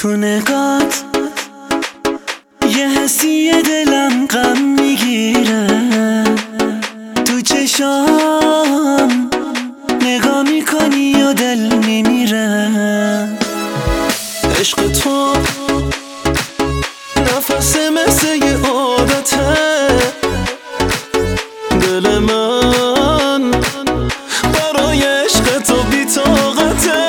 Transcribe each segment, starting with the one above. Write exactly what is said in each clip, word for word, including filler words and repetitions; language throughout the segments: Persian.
تو نگات یه حسی دلم غم میگیره، تو چشام نگاه میکنی و دل میمیره. عشق تو نفس مثل یه عادته، دل من برای عشق تو بی طاقته.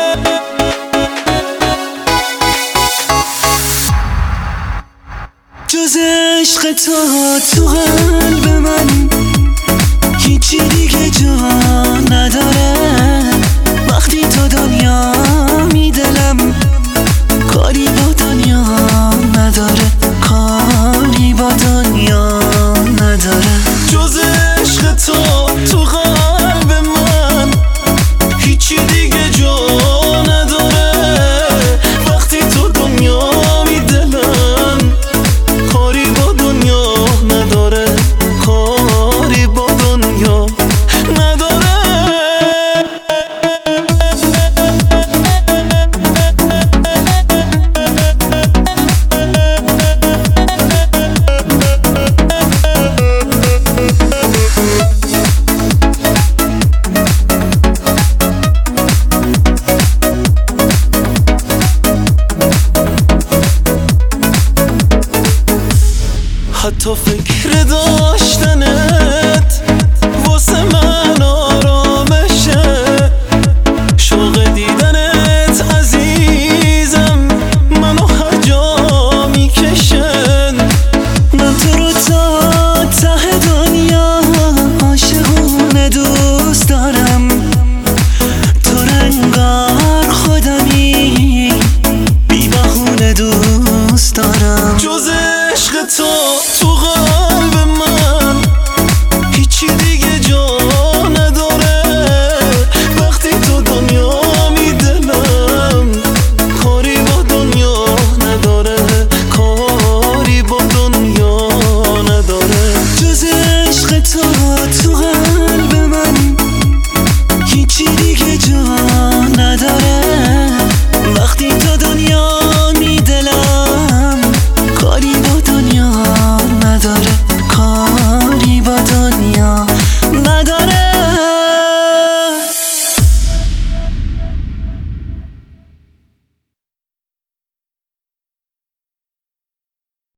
جز عشق تو تو قلب من هیچی دیگه جا نداره. وقتی تو دنیا می دلم کاری با دنیا نداره، کاری با دنیا نداره. جز عشق تو تو قلب من هیچی دیگه جا نداره. وقتی تو دنیا می دلم کاری با دنیا نداره، کاری با دنیا نداره. حتی فکر داشتنت واسه من آرامشه. شوق دیدنت عزیزم منو هر جا میکشن. من تو رو تا ته دنیا عاشقونه دوست دارم. تو رنگار خودمی بی بهونه دوست دارم. جز عشق تو تو قلب من هیچی دیگه جا نداره. وقتی تو دنیا می دلم کاری با دنیا نداره، کاری با دنیا نداره. جز عشق تو تو قلب